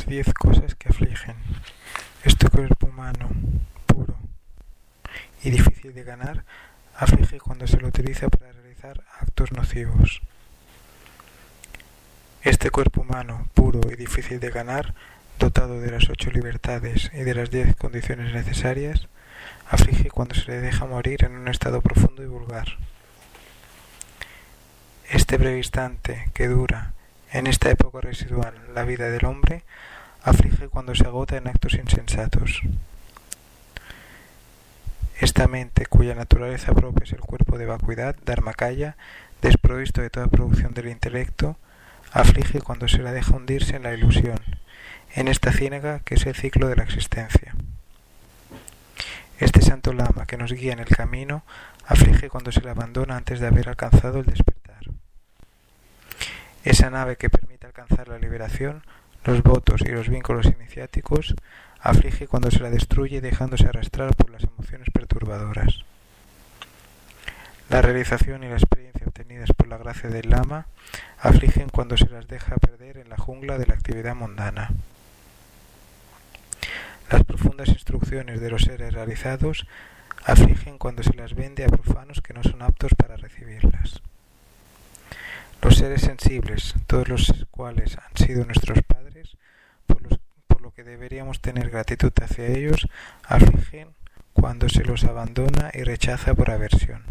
las 10 cosas que afligen. Este cuerpo humano, puro y difícil de ganar, aflige cuando se lo utiliza para realizar actos nocivos. Este cuerpo humano, puro y difícil de ganar, dotado de las 8 libertades y de las 10 condiciones necesarias, aflige cuando se le deja morir en un estado profundo y vulgar. Este breve instante que dura, en esta época residual, la vida del hombre, aflige cuando se agota en actos insensatos. Esta mente, cuya naturaleza propia es el cuerpo de vacuidad, dharmakaya, desprovisto de toda producción del intelecto, aflige cuando se la deja hundirse en la ilusión, en esta ciénaga que es el ciclo de la existencia. Este santo lama que nos guía en el camino, aflige cuando se le abandona antes de haber alcanzado el despertar. Esa nave que permite alcanzar la liberación, los votos y los vínculos iniciáticos, aflige cuando se la destruye dejándose arrastrar por las emociones perturbadoras. La realización y la experiencia obtenidas por la gracia del lama afligen cuando se las deja perder en la jungla de la actividad mundana. Las profundas instrucciones de los seres realizados afligen cuando se las vende a profanos que no son aptos para recibirlas. Los seres sensibles, todos los cuales han sido nuestros padres, por lo que deberíamos tener gratitud hacia ellos, afligen cuando se los abandona y rechaza por aversión.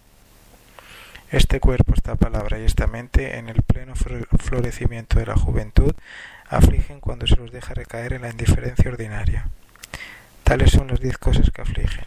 Este cuerpo, esta palabra y esta mente, en el pleno florecimiento de la juventud, afligen cuando se los deja recaer en la indiferencia ordinaria. Tales son las 10 cosas que afligen.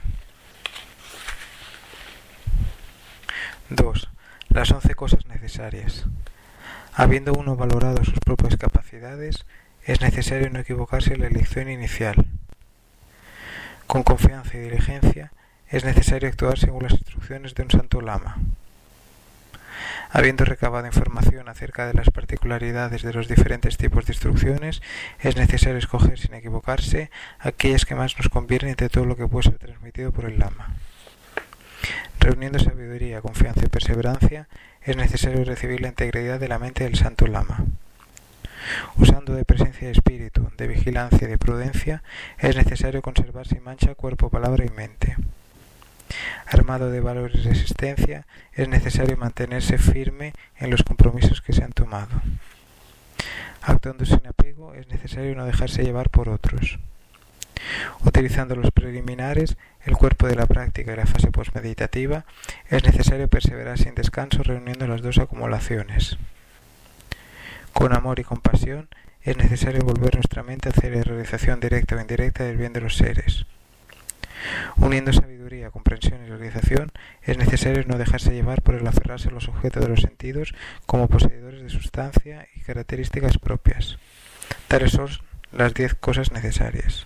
2. Las 11 cosas necesarias. Habiendo uno valorado sus propias capacidades, es necesario no equivocarse en la elección inicial. Con confianza y diligencia, es necesario actuar según las instrucciones de un santo lama. Habiendo recabado información acerca de las particularidades de los diferentes tipos de instrucciones, es necesario escoger sin equivocarse aquellas que más nos convienen entre todo lo que puede ser transmitido por el lama. Reuniendo sabiduría, confianza y perseverancia, es necesario recibir la integridad de la mente del santo lama. Usando de presencia de espíritu, de vigilancia y de prudencia, es necesario conservar sin mancha cuerpo, palabra y mente. Armado de valor y resistencia, es necesario mantenerse firme en los compromisos que se han tomado. Actuando sin apego, es necesario no dejarse llevar por otros. Utilizando los preliminares, el cuerpo de la práctica y la fase postmeditativa, es necesario perseverar sin descanso reuniendo las dos acumulaciones. Con amor y compasión, es necesario volver nuestra mente hacia la realización directa o indirecta del bien de los seres. Uniendo sabiduría, comprensión y realización, es necesario no dejarse llevar por el aferrarse a los objetos de los sentidos como poseedores de sustancia y características propias. Tales son las 10 cosas necesarias.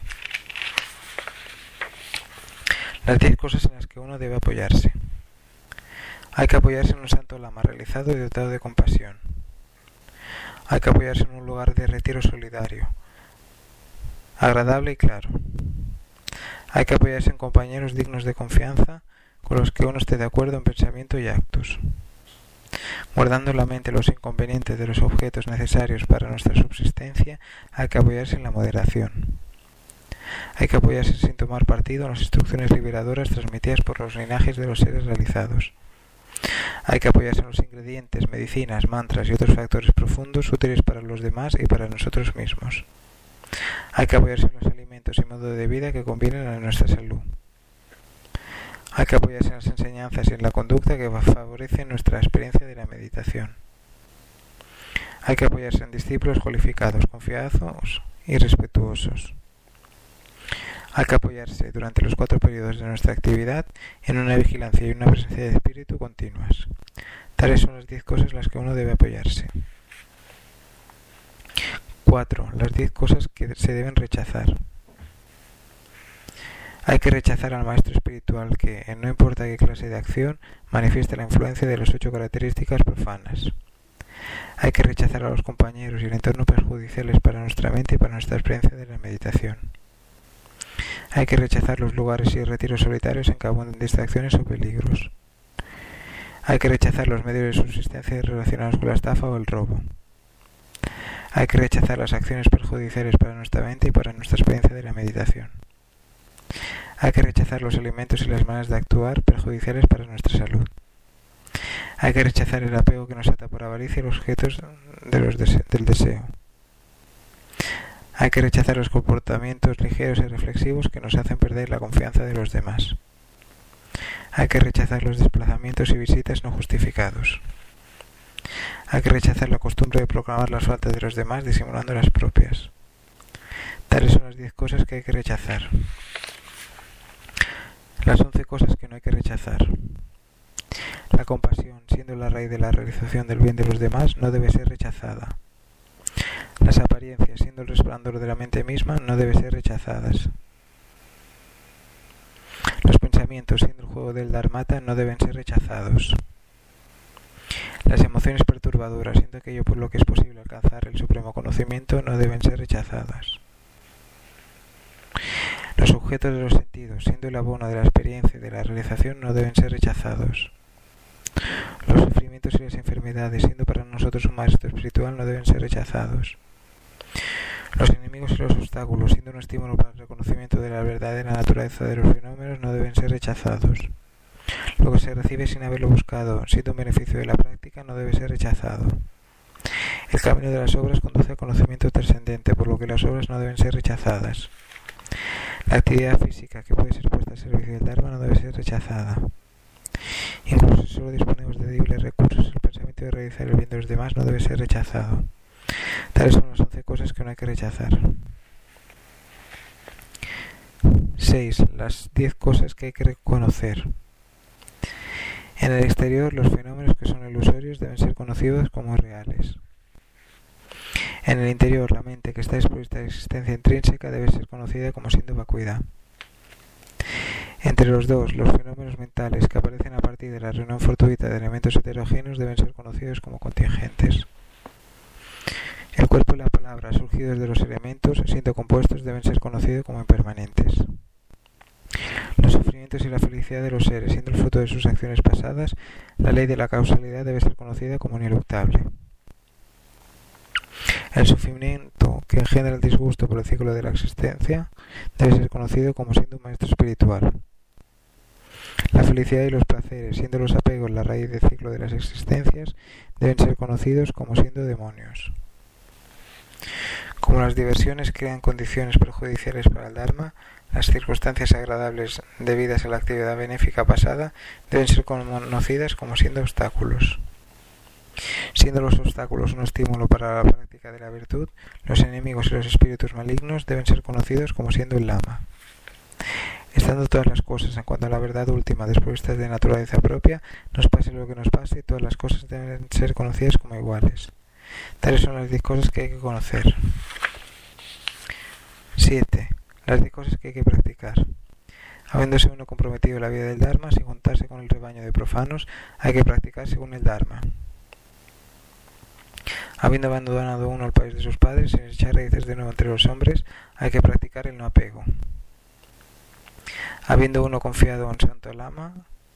Las 10 cosas en las que uno debe apoyarse. Hay que apoyarse en un santo lama realizado y dotado de compasión. Hay que apoyarse en un lugar de retiro solidario, agradable y claro. Hay que apoyarse en compañeros dignos de confianza con los que uno esté de acuerdo en pensamiento y actos. Guardando en la mente los inconvenientes de los objetos necesarios para nuestra subsistencia, hay que apoyarse en la moderación. Hay que apoyarse sin tomar partido en las instrucciones liberadoras transmitidas por los linajes de los seres realizados. Hay que apoyarse en los ingredientes, medicinas, mantras y otros factores profundos útiles para los demás y para nosotros mismos. Hay que apoyarse en los alimentos y modo de vida que convienen a nuestra salud. Hay que apoyarse en las enseñanzas y en la conducta que favorecen nuestra experiencia de la meditación. Hay que apoyarse en discípulos cualificados, confiados y respetuosos. Hay que apoyarse durante los 4 periodos de nuestra actividad en una vigilancia y una presencia de espíritu continuas. Tales son las 10 cosas en las que uno debe apoyarse. 4. Las 10 cosas que se deben rechazar. Hay que rechazar al maestro espiritual que, en no importa qué clase de acción, manifiesta la influencia de las 8 características profanas. Hay que rechazar a los compañeros y el entorno perjudiciales para nuestra mente y para nuestra experiencia de la meditación. Hay que rechazar los lugares y retiros solitarios en que abundan distracciones o peligros. Hay que rechazar los medios de subsistencia relacionados con la estafa o el robo. Hay que rechazar las acciones perjudiciales para nuestra mente y para nuestra experiencia de la meditación. Hay que rechazar los elementos y las maneras de actuar perjudiciales para nuestra salud. Hay que rechazar el apego que nos ata por avaricia a los objetos del deseo. Hay que rechazar los comportamientos ligeros y reflexivos que nos hacen perder la confianza de los demás. Hay que rechazar los desplazamientos y visitas no justificados. Hay que rechazar la costumbre de proclamar las faltas de los demás disimulando las propias. Tales son las 10 cosas que hay que rechazar. Las 11 cosas que no hay que rechazar. La compasión, siendo la raíz de la realización del bien de los demás, no debe ser rechazada. Las apariencias, siendo el resplandor de la mente misma, no deben ser rechazadas. Los pensamientos, siendo el juego del dharmata, no deben ser rechazados. Las emociones perturbadoras, siendo aquello por lo que es posible alcanzar el supremo conocimiento, no deben ser rechazadas. Los objetos de los sentidos, siendo el abono de la experiencia y de la realización, no deben ser rechazados. Los sufrimientos y las enfermedades, siendo para nosotros un maestro espiritual, no deben ser rechazados. Los enemigos y los obstáculos, siendo un estímulo para el reconocimiento de la verdadera naturaleza de los fenómenos, no deben ser rechazados. Lo que se recibe sin haberlo buscado, siendo un beneficio de la práctica, no debe ser rechazado. El camino de las obras conduce al conocimiento trascendente, por lo que las obras no deben ser rechazadas. La actividad física que puede ser puesta al servicio del Dharma no debe ser rechazada. Incluso si solo disponemos de débiles recursos, el pensamiento de realizar el bien de los demás no debe ser rechazado. Tales son las 11 cosas que no hay que rechazar. 6. Las 10 cosas que hay que reconocer. En el exterior, los fenómenos que son ilusorios deben ser conocidos como reales. En el interior, la mente que está expuesta a existencia intrínseca debe ser conocida como siendo vacuidad. Entre los dos, los fenómenos mentales que aparecen a partir de la reunión fortuita de elementos heterogéneos deben ser conocidos como contingentes. El cuerpo y la palabra, surgidos de los elementos, siendo compuestos, deben ser conocidos como impermanentes. Los sufrimientos y la felicidad de los seres, siendo el fruto de sus acciones pasadas, la ley de la causalidad debe ser conocida como ineluctable. El sufrimiento que engendra el disgusto por el ciclo de la existencia debe ser conocido como siendo un maestro espiritual. La felicidad y los placeres, siendo los apegos la raíz del ciclo de las existencias, deben ser conocidos como siendo demonios. Como las diversiones crean condiciones perjudiciales para el Dharma, las circunstancias agradables debidas a la actividad benéfica pasada deben ser conocidas como siendo obstáculos. Siendo los obstáculos un estímulo para la práctica de la virtud, los enemigos y los espíritus malignos deben ser conocidos como siendo el Lama. Estando todas las cosas en cuanto a la verdad última despuestas de naturaleza propia, nos pase lo que nos pase, todas las cosas deben ser conocidas como iguales. Tales son las 10 cosas que hay que conocer. 7. Las 10 cosas que hay que practicar. Habiéndose uno comprometido en la vida del Dharma, sin juntarse con el rebaño de profanos, hay que practicar según el Dharma. Habiendo abandonado uno al país de sus padres, sin echar raíces de nuevo entre los hombres, hay que practicar el no apego. Habiendo uno confiado en Santo Lama,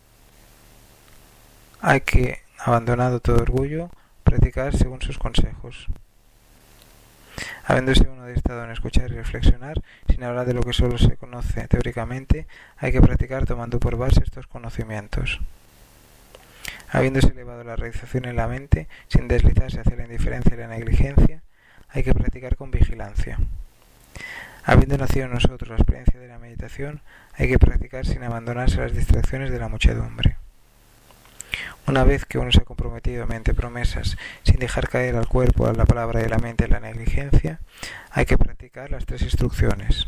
hay que, abandonado todo orgullo, practicar según sus consejos. Habiéndose uno estado en escuchar y reflexionar, sin hablar de lo que solo se conoce teóricamente, hay que practicar tomando por base estos conocimientos. Habiéndose elevado la realización en la mente, sin deslizarse hacia la indiferencia y la negligencia, hay que practicar con vigilancia. Habiendo nacido en nosotros la experiencia de la meditación, hay que practicar sin abandonarse a las distracciones de la muchedumbre. Una vez que uno se ha comprometido mediante promesas, sin dejar caer al cuerpo, a la palabra y a la mente la negligencia, hay que practicar las 3 instrucciones.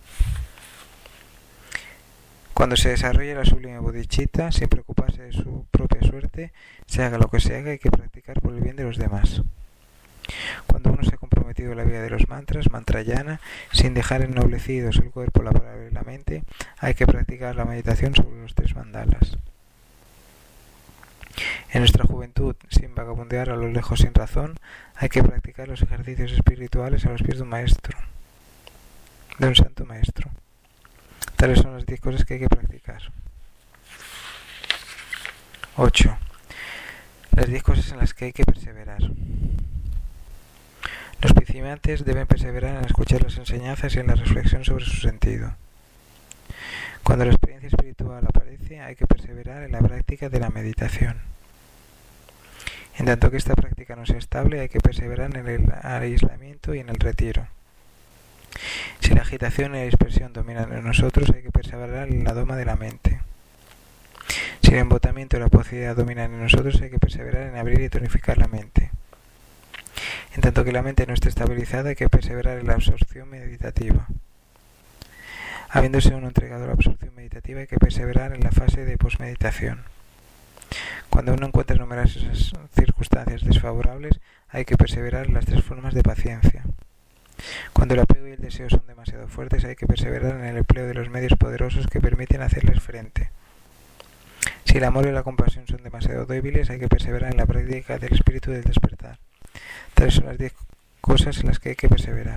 Cuando se desarrolle la sublime bodhicitta, sin preocuparse de su propia suerte, se haga lo que se haga, hay que practicar por el bien de los demás. Cuando uno se ha comprometido en la vida de los mantras, mantrayana, sin dejar ennoblecidos el cuerpo, la palabra y la mente, hay que practicar la meditación sobre los 3 mandalas. En nuestra juventud, sin vagabundear a lo lejos sin razón, hay que practicar los ejercicios espirituales a los pies de un maestro, de un santo maestro. Tales son las 10 cosas que hay que practicar. 8. Las 10 cosas en las que hay que perseverar. Los iniciantes deben perseverar en escuchar las enseñanzas y en la reflexión sobre su sentido. Cuando la experiencia espiritual aparece, hay que perseverar en la práctica de la meditación. En tanto que esta práctica no sea estable, hay que perseverar en el aislamiento y en el retiro. Si la agitación y la dispersión dominan en nosotros, hay que perseverar en la doma de la mente. Si el embotamiento y la posibilidad dominan en nosotros, hay que perseverar en abrir y tonificar la mente. En tanto que la mente no esté estabilizada, hay que perseverar en la absorción meditativa. Habiéndose uno entregado a la absorción meditativa, hay que perseverar en la fase de posmeditación. Cuando uno encuentra numerosas circunstancias desfavorables, hay que perseverar en las 3 formas de paciencia. Cuando el apego y el deseo son demasiado fuertes, hay que perseverar en el empleo de los medios poderosos que permiten hacerles frente. Si el amor y la compasión son demasiado débiles, hay que perseverar en la práctica del espíritu del despertar. Tales son las 10 cosas en las que hay que perseverar.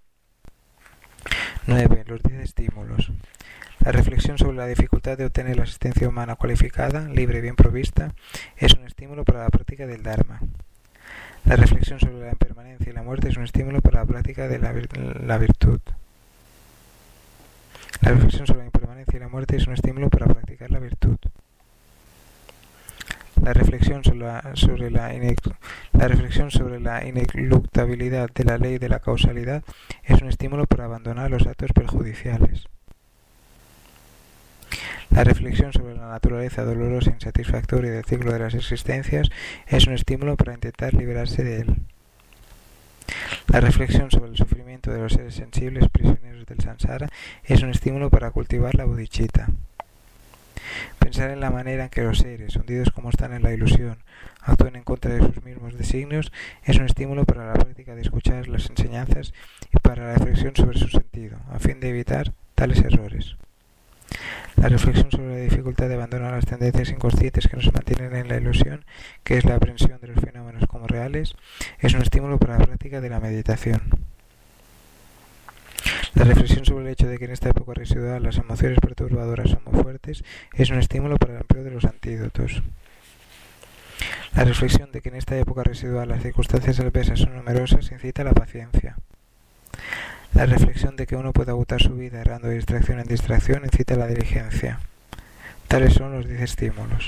9. Los 10 estímulos. La reflexión sobre la dificultad de obtener la asistencia humana cualificada, libre y bien provista, es un estímulo para la práctica del Dharma. La reflexión sobre la impermanencia y la muerte es un estímulo para la práctica de la virtud. La reflexión sobre la impermanencia y la muerte es un estímulo para practicar la virtud. La reflexión sobre la ineluctabilidad de la ley de la causalidad es un estímulo para abandonar los actos perjudiciales. La reflexión sobre la naturaleza dolorosa e insatisfactoria del ciclo de las existencias es un estímulo para intentar liberarse de él. La reflexión sobre el sufrimiento de los seres sensibles prisioneros del samsara es un estímulo para cultivar la bodhicitta. Pensar en la manera en que los seres, hundidos como están en la ilusión, actúan en contra de sus mismos designios es un estímulo para la práctica de escuchar las enseñanzas y para la reflexión sobre su sentido, a fin de evitar tales errores. La reflexión sobre la dificultad de abandonar las tendencias inconscientes que nos mantienen en la ilusión, que es la aprehensión de los fenómenos como reales, es un estímulo para la práctica de la meditación. La reflexión sobre el hecho de que en esta época residual las emociones perturbadoras son muy fuertes es un estímulo para el empleo de los antídotos. La reflexión de que en esta época residual las circunstancias adversas son numerosas incita a la paciencia. La reflexión de que uno puede agotar su vida errando de distracción en distracción incita a la diligencia. Tales son los 10 estímulos.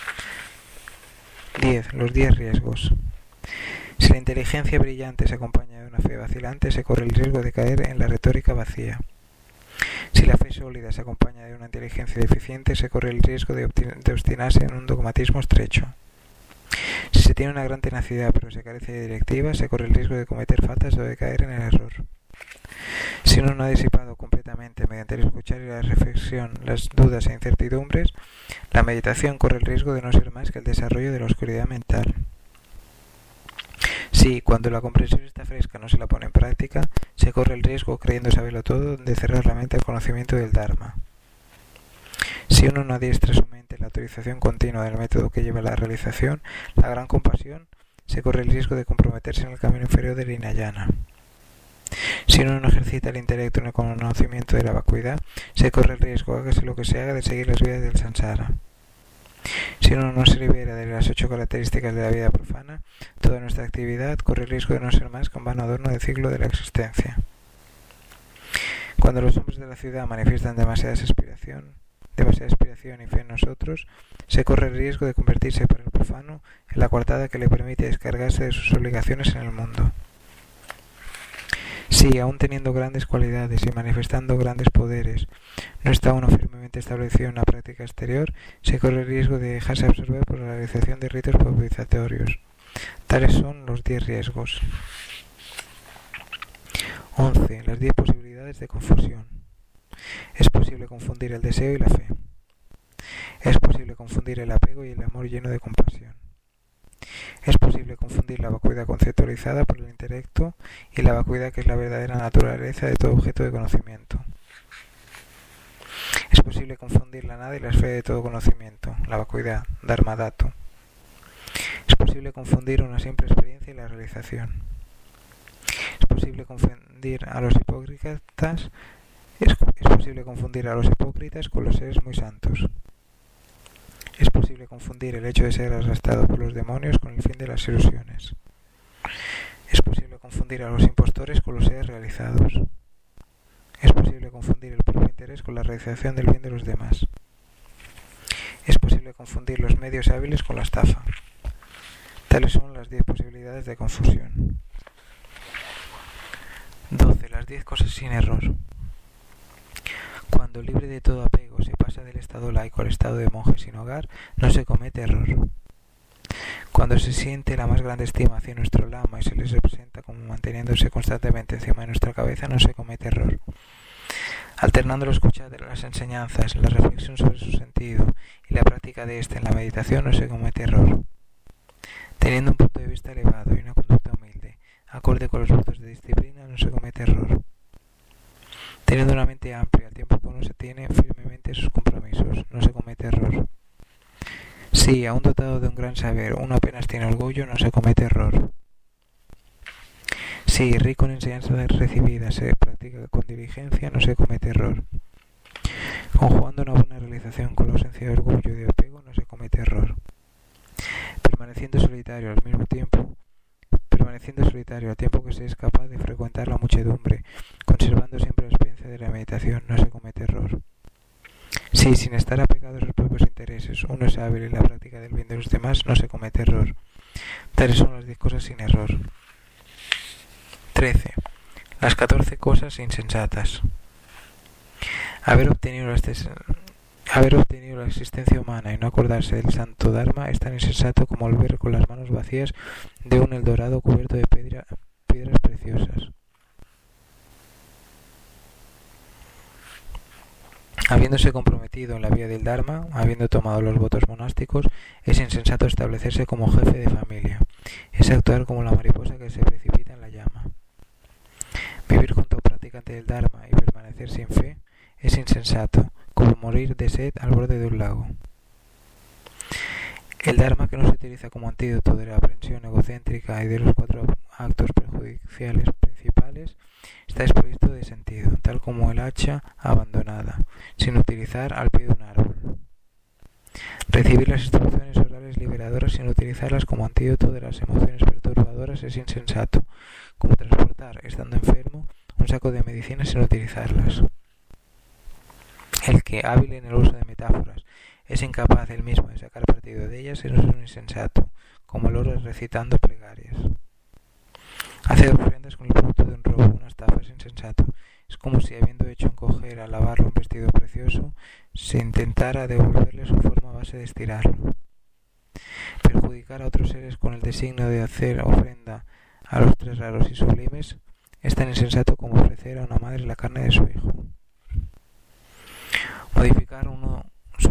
10. Los 10 riesgos. Si la inteligencia brillante se acompaña de una fe vacilante, se corre el riesgo de caer en la retórica vacía. Si la fe sólida se acompaña de una inteligencia deficiente, se corre el riesgo de obstinarse en un dogmatismo estrecho. Si se tiene una gran tenacidad pero se carece de directiva, se corre el riesgo de cometer faltas o de caer en el error. Si uno no ha disipado completamente mediante el escuchar y la reflexión las dudas e incertidumbres, la meditación corre el riesgo de no ser más que el desarrollo de la oscuridad mental. Si, cuando la comprensión está fresca, no se la pone en práctica, se corre el riesgo, creyendo saberlo todo, de cerrar la mente al conocimiento del Dharma. Si uno no adiestra su mente en la autorización continua del método que lleva a la realización, la gran compasión, se corre el riesgo de comprometerse en el camino inferior del Hinayana. Si uno no ejercita el intelecto en el conocimiento de la vacuidad, se corre el riesgo, hágase lo que se haga, de seguir las vías del samsara. Si uno no se libera de las 8 características de la vida profana, toda nuestra actividad corre el riesgo de no ser más que un vano adorno del ciclo de la existencia. Cuando los hombres de la ciudad manifiestan demasiada aspiración y fe en nosotros, se corre el riesgo de convertirse para el profano en la coartada que le permite descargarse de sus obligaciones en el mundo. Si, aun teniendo grandes cualidades y manifestando grandes poderes, no está uno firmemente establecido en la práctica exterior, se corre el riesgo de dejarse absorber por la realización de ritos propiciatorios. Tales son los 10 riesgos. 11. Las 10 posibilidades de confusión. Es posible confundir el deseo y la fe. Es posible confundir el apego y el amor lleno de compasión. Es posible confundir la vacuidad conceptualizada por el intelecto y la vacuidad que es la verdadera naturaleza de todo objeto de conocimiento. Es posible confundir la nada y la esfera de todo conocimiento, la vacuidad, dharmadato. Es posible confundir una simple experiencia y la realización. Es posible confundir a los hipócritas con los seres muy santos. Es posible confundir el hecho de ser arrastrado por los demonios con el fin de las ilusiones. Es posible confundir a los impostores con los seres realizados. Es posible confundir el propio interés con la realización del bien de los demás. Es posible confundir los medios hábiles con la estafa. Tales son las 10 posibilidades de confusión. 12. Las 10 cosas sin error. Cuando libre de todo apego se pasa del estado laico al estado de monje sin hogar, no se comete error. Cuando se siente la más grande estima hacia nuestro lama y se les representa como manteniéndose constantemente encima de nuestra cabeza, no se comete error. Alternando la escucha de las enseñanzas, la reflexión sobre su sentido y la práctica de éste en la meditación, no se comete error. Teniendo un punto de vista elevado y una conducta humilde, acorde con los votos de disciplina, no se comete error. Teniendo una mente amplia, al tiempo que uno se tiene firmemente sus compromisos, no se comete error. Si, aún dotado de un gran saber, uno apenas tiene orgullo, no se comete error. Si, rico en enseñanzas recibidas, se practica con diligencia, no se comete error. Conjugando una buena realización con la ausencia de orgullo y de apego, no se comete error. Permaneciendo solitario al tiempo que se es capaz de frecuentar la muchedumbre, conservando siempre la experiencia de la meditación, no se comete error. Si, sin estar apegado a sus propios intereses, uno es hábil en la práctica del bien de los demás, no se comete error. Tales son las 10 cosas sin error. 13. Las 14 cosas insensatas. Haber obtenido la existencia humana y no acordarse del santo Dharma es tan insensato como volver con las manos vacías de un Eldorado cubierto de piedras preciosas. Habiéndose comprometido en la vía del Dharma, habiendo tomado los votos monásticos, es insensato establecerse como jefe de familia. Es actuar como la mariposa que se precipita en la llama. Vivir junto a un practicante del Dharma y permanecer sin fe es insensato, como morir de sed al borde de un lago. El Dharma, que no se utiliza como antídoto de la aprensión egocéntrica y de los 4 actos perjudiciales principales, está desprovisto de sentido, tal como el hacha abandonada, sin utilizar al pie de un árbol. Recibir las instrucciones orales liberadoras sin utilizarlas como antídoto de las emociones perturbadoras es insensato, como transportar, estando enfermo, un saco de medicinas sin utilizarlas. El que, hábil en el uso de metáforas, es incapaz él mismo de sacar partido de ellas es un insensato, como el oro recitando plegarias. Hacer ofrendas con el producto de un robo, una estafa, es insensato. Es como si, habiendo hecho encoger al lavarlo un vestido precioso, se intentara devolverle su forma a base de estirarlo. Perjudicar a otros seres con el designio de hacer ofrenda a los 3 raros y sublimes es tan insensato como ofrecer a una madre la carne de su hijo. Modificar uno su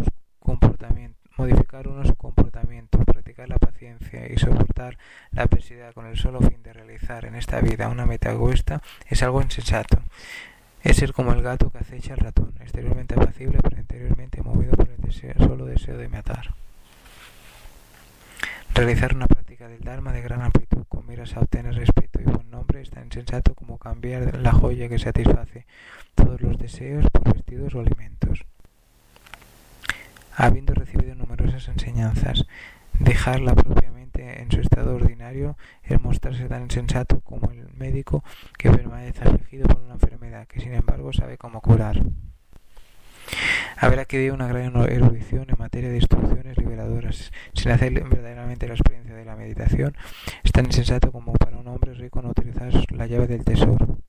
comportamiento, practicar la paciencia y soportar la adversidad con el solo fin de realizar en esta vida una meta egoísta es algo insensato. Es ser como el gato que acecha al ratón, exteriormente apacible pero interiormente movido por el solo deseo de matar. Realizar una práctica del Dharma de gran amplitud con miras a obtener respeto y buen nombre es tan insensato como cambiar la joya que satisface todos los deseos por vestidos o alimentos. Habiendo recibido numerosas enseñanzas, dejarla propiamente en su estado ordinario es mostrarse tan insensato como el médico que permanece afligido por una enfermedad que sin embargo sabe cómo curar. Haber adquirido una gran erudición en materia de instrucciones liberadoras sin hacer verdaderamente la experiencia de la meditación es tan insensato como para un hombre rico no utilizar la llave del tesoro.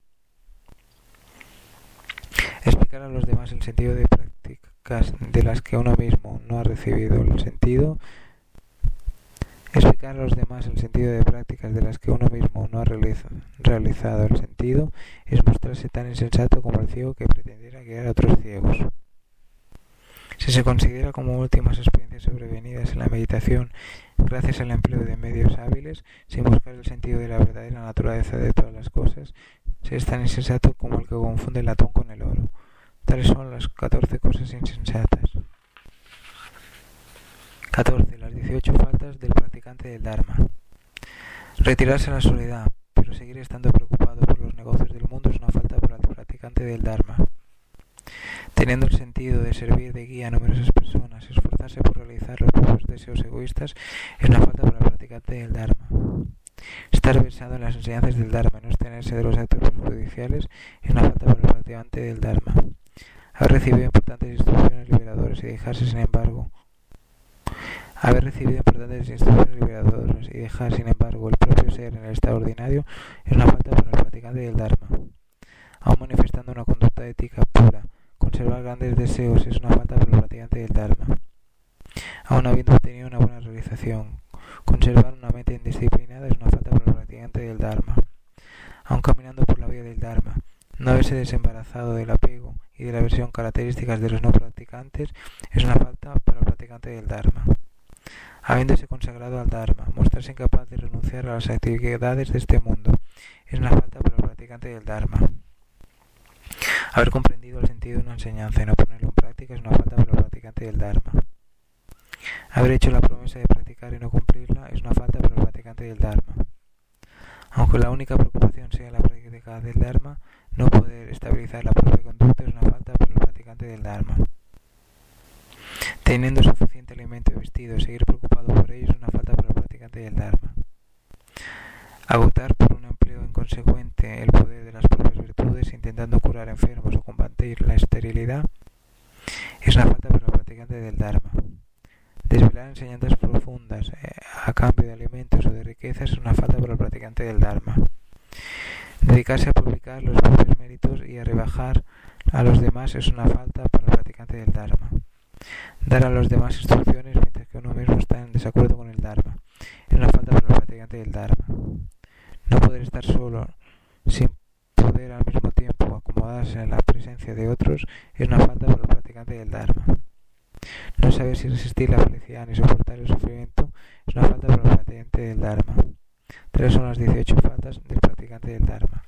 Explicar a los demás el sentido de prácticas de las que uno mismo no ha recibido el sentido. Explicar a los demás el sentido de prácticas de las que uno mismo no ha realizado el sentido es mostrarse tan insensato como el ciego que pretendiera guiar a otros ciegos. Si se considera como últimas experiencias sobrevenidas en la meditación gracias al empleo de medios hábiles, sin buscar el sentido de la verdadera naturaleza de todas las cosas, se es tan insensato como el que confunde el latón con el oro. Tales son las 14 cosas insensatas. 14. Las 18 faltas del practicante del Dharma. Retirarse a la soledad, pero seguir estando preocupado por los negocios del mundo es una falta para el practicante del Dharma. Teniendo el sentido de servir de guía a numerosas personas, esforzarse por realizar los propios deseos egoístas es una falta para el practicante del Dharma. Estar estar versado en las enseñanzas del Dharma y no abstenerse de los actos perjudiciales es una falta para el practicante del Dharma. Haber recibido importantes instrucciones liberadoras y dejar, sin embargo, el propio ser en el estado ordinario es una falta para el practicante del Dharma. Aún manifestando una conducta ética pura, conservar grandes deseos es una falta para el practicante del Dharma. Aún habiendo obtenido una buena realización, conservar una mente indisciplinada es una falta para el practicante del Dharma. Aún caminando por la vía del Dharma, no haberse desembarazado del apego y de la aversión características de los no practicantes es una falta para el practicante del Dharma. Habiéndose consagrado al Dharma, mostrarse incapaz de renunciar a las actividades de este mundo es una falta para el practicante del Dharma. Haber comprendido el sentido de una enseñanza y no ponerlo en práctica es una falta para el practicante del Dharma. Haber hecho la promesa de practicar y no cumplirla es una falta para el practicante del Dharma. Aunque la única preocupación sea la práctica del Dharma, no poder estabilizar la propia conducta es una falta para el practicante del Dharma. Teniendo suficiente alimento y vestido, seguir preocupado por ello es una falta para el practicante del Dharma. Agotar por un empleo inconsecuente el poder de las propias virtudes, intentando curar enfermos o combatir la esterilidad, es una falta para el practicante del Dharma. Desvelar enseñanzas profundas a cambio de alimentos o de riquezas es una falta para el practicante del Dharma. Dedicarse a publicar los propios méritos y a rebajar a los demás es una falta para el practicante del Dharma. Dar a los demás instrucciones mientras que uno mismo está en desacuerdo con el Dharma es una falta para el practicante del Dharma. No poder estar solo sin poder al mismo tiempo acomodarse en la presencia de otros es una falta para el practicante del Dharma. No saber si resistir la felicidad ni soportar el sufrimiento es una falta para el practicante del Dharma. Tales son las 18 faltas del practicante del Dharma.